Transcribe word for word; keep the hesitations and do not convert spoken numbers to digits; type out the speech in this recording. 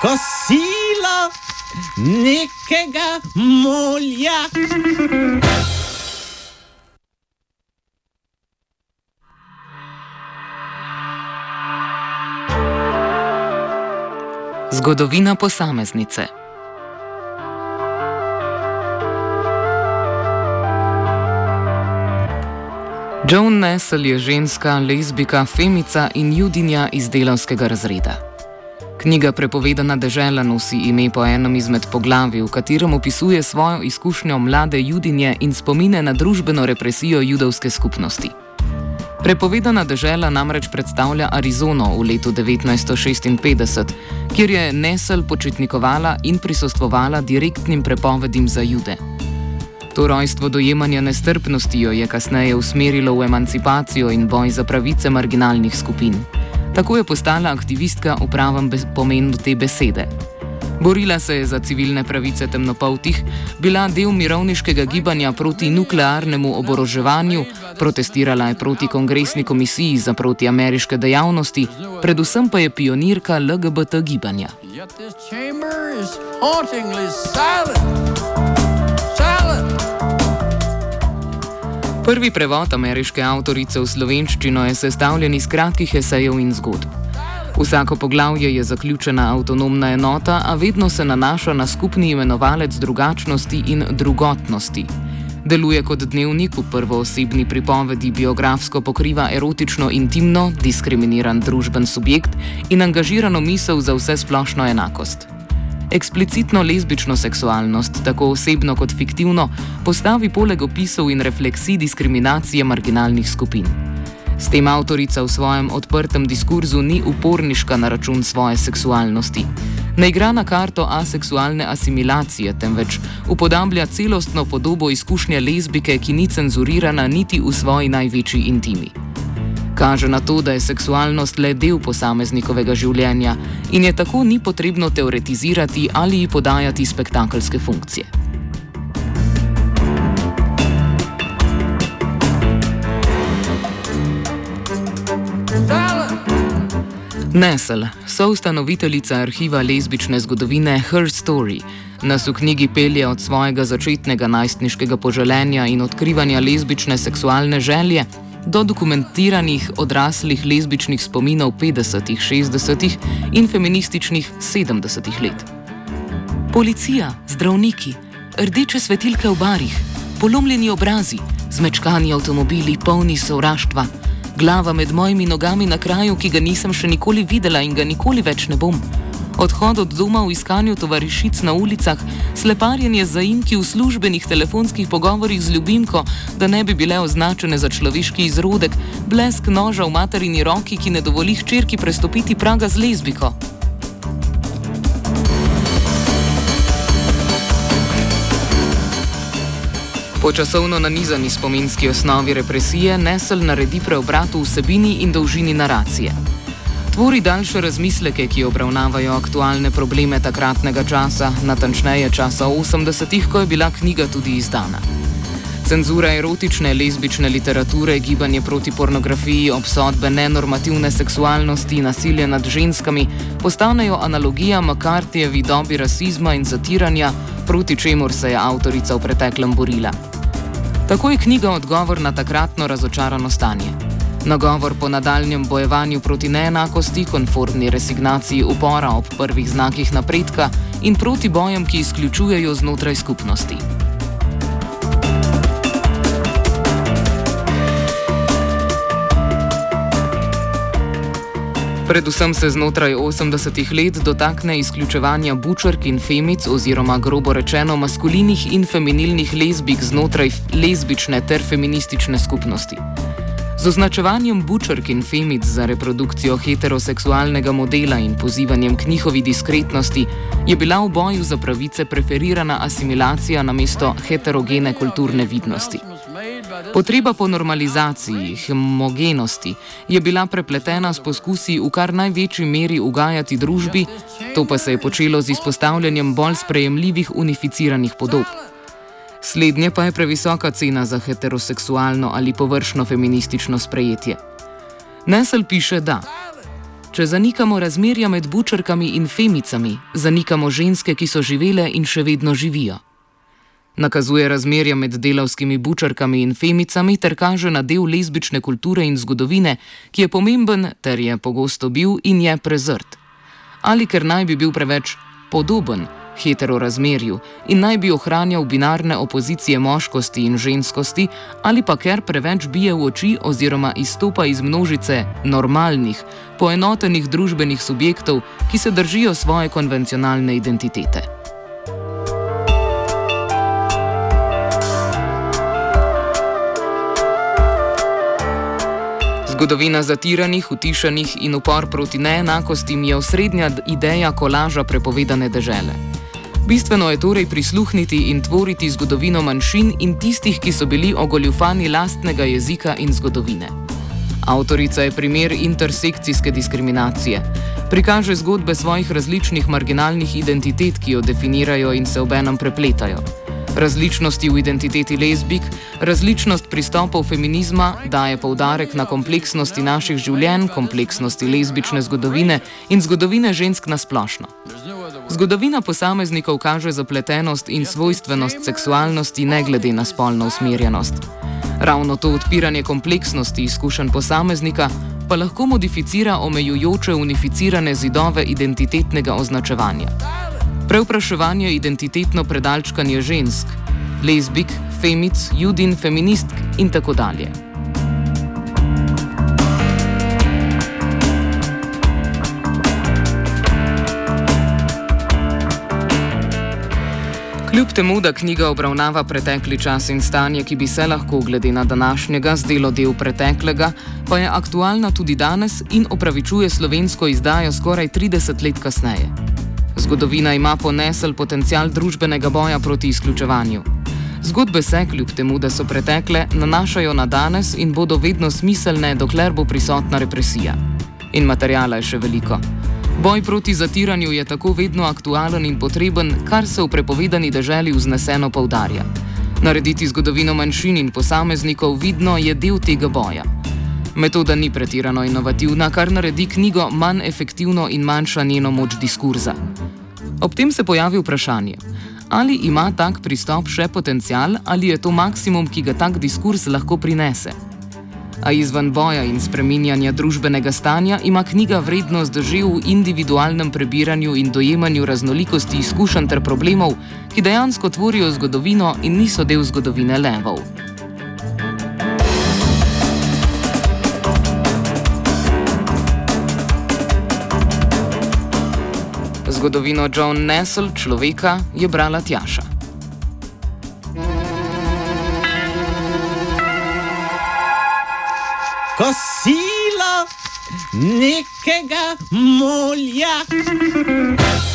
kosilo nekega molja. Zgodovina posameznice. Joan Nesel je ženska, lezbika, femica in judinja iz delavskega razreda. Knjiga Prepovedana dežela nosi ime po enem izmed poglavij, v katerem opisuje svojo izkušnjo mlade judinje in spomine na družbeno represijo judovske skupnosti. Prepovedana dežela namreč predstavlja Arizono v letu devetnajststo šestinpetdeset, kjer je Nesel počitnikovala in prisostvovala direktnim prepovedim za Jude. To rojstvo dojemanja nestrpnosti jo je kasneje usmerilo v emancipacijo in boj za pravice marginalnih skupin. Tako je postala aktivistka v pravem pomenu te besede. Borila se je za civilne pravice temnopoltih, bila del mirovniškega gibanja proti nuklearnemu oboroževanju, protestirala je proti Kongresni komisiji za protiameriške dejavnosti, predvsem pa je pionirka L G B T gibanja. Prvi prevod ameriške avtorice v slovenščino je sestavljen iz kratkih esejev in zgodb. Vsako poglavje je zaključena avtonomna enota, a vedno se nanaša na skupni imenovalec drugačnosti in drugotnosti. Deluje kot dnevnik, v prvoosebni pripovedi biografsko pokriva erotično intimno, diskriminiran družben subjekt in angažirano misel za vsesplošno enakost. Eksplicitno lezbično seksualnost, tako osebno kot fiktivno, postavi poleg opisov in refleksij diskriminacije marginalnih skupin. S tem avtorica v svojem odprtem diskurzu ni uporniška na račun svoje seksualnosti. Ne igra na karto aseksualne asimilacije, temveč upodablja celostno podobo izkušnje lezbike, ki ni cenzurirana niti v svoji največji intimi. Kaže na to, da je seksualnost le del posameznikovega življenja in je tako ni potrebno teoretizirati ali ji podajati spektakelske funkcije. Nesel, soustanoviteljica arhiva lezbične zgodovine Her Story, nas v knjigi pelje od svojega začetnega najstniškega poželenja in odkrivanja lezbične seksualne želje do dokumentiranih odraslih lezbičnih spominov petdesetih, šestdesetih in feminističnih sedemdesetih let. Policija, zdravniki, rdeče svetilke v barih, polomljeni obrazi, zmečkani avtomobili polni sovraštva, glava med mojimi nogami na kraju, ki ga nisem še nikoli videla in ga nikoli več ne bom. Odhod od doma v iskanju tovarišic na ulicah, sleparjenje zaimki v službenih telefonskih pogovorih z ljubimko, da ne bi bile označene za človeški izrodek, blesk noža v materini roki, ki ne dovoli hčerki prestopiti praga z lezbiko. Po časovno nanizani spominski osnovi represije Nesel naredi preobrat v vsebini in dolžini naracije. Tvori daljše razmisleke, ki obravnavajo aktualne probleme takratnega časa, natančneje časa osemdesetih, ko je bila knjiga tudi izdana. Cenzura erotične lezbične literature, gibanje proti pornografiji, obsodbe nenormativne seksualnosti, nasilje nad ženskami postanejo analogija McCarthyjevi dobi rasizma in zatiranja, proti čemur se je avtorica v preteklem borila. Tako je knjiga odgovor na takratno razočarano stanje. Nagovor po nadaljnjem bojevanju proti neenakosti, konformni resignaciji upora ob prvih znakih napredka in proti bojem, ki izključujejo znotraj skupnosti. Predvsem se znotraj osemdesetih let dotakne izključevanja bučark in femic oziroma grobo rečeno maskulinih in feminilnih lezbik znotraj lezbične ter feministične skupnosti. Z označevanjem bučark in femic za reprodukcijo heteroseksualnega modela in pozivanjem k njihovi diskretnosti je bila v boju za pravice preferirana asimilacija namesto heterogene kulturne vidnosti. Potreba po normalizaciji, homogenosti je bila prepletena s poskusi v kar največji meri ugajati družbi, to pa se je počelo z izpostavljanjem bolj sprejemljivih unificiranih podob. Slednje pa je previsoka cena za heteroseksualno ali površno feministično sprejetje. Nesel piše, da če zanikamo razmerja med bučarkami in femicami, zanikamo ženske, ki so živele in še vedno živijo. Nakazuje razmerja med delavskimi bučarkami in femicami ter kaže na del lezbične kulture in zgodovine, ki je pomemben ter je pogosto bil in je prezrt. Ali ker naj bi bil preveč podoben heterorazmerju in naj bi ohranjal binarne opozicije moškosti in ženskosti, ali pa ker preveč bije v oči oziroma izstopa iz množice normalnih, poenotenih družbenih subjektov, ki se držijo svoje konvencionalne identitete. Zgodovina zatiranih, utišanih in upor proti neenakostim je osrednja ideja kolaža prepovedane dežele. Bistveno je torej prisluhniti in tvoriti zgodovino manjšin in tistih, ki so bili ogoljufani lastnega jezika in zgodovine. Avtorica je primer intersekcijske diskriminacije. Prikaže zgodbe svojih različnih marginalnih identitet, ki jo definirajo in se obenem prepletajo. Različnosti v identiteti lezbik, različnost pristopov feminizma daje poudarek na kompleksnosti naših življenj, kompleksnosti lezbične zgodovine in zgodovine žensk na splošno. Zgodovina posameznikov kaže zapletenost in svojstvenost seksualnosti ne glede na spolno usmerjenost. Ravno to odpiranje kompleksnosti izkušenj posameznika pa lahko modificira omejujoče unificirane zidove identitetnega označevanja. Prevpraševanje identitetno predalčkanje žensk, lezbik, femic, judin, feministk in tako dalje. Kljub temu, da knjiga obravnava pretekli čas in stanje, ki bi se lahko glede na današnjega zdelo del preteklega, pa je aktualna tudi danes in opravičuje slovensko izdajo skoraj trideset let kasneje. Zgodovina ima ponesel potencial družbenega boja proti izključevanju. Zgodbe se, kljub temu, da so pretekle, nanašajo na danes in bodo vedno smiselne, dokler bo prisotna represija. In materijala je še veliko. Boj proti zatiranju je tako vedno aktualen in potreben, kar se v prepovedani deželi vzneseno poudarja. Narediti zgodovino manjšin in posameznikov vidno je del tega boja. Metoda ni pretirano inovativna, kar naredi knjigo manj efektivno in manjša njeno moč diskurza. Ob tem se pojavi vprašanje, ali ima tak pristop še potencial ali je to maksimum, ki ga tak diskurz lahko prinese. A izven boja in spreminjanja družbenega stanja ima knjiga vrednost že v individualnem prebiranju in dojemanju raznolikosti izkušenj ter problemov, ki dejansko tvorijo zgodovino in niso del zgodovine levov. Zgodovino Joan Nesl, človeka, je brala Tjaša. Kosilo nekega mulja.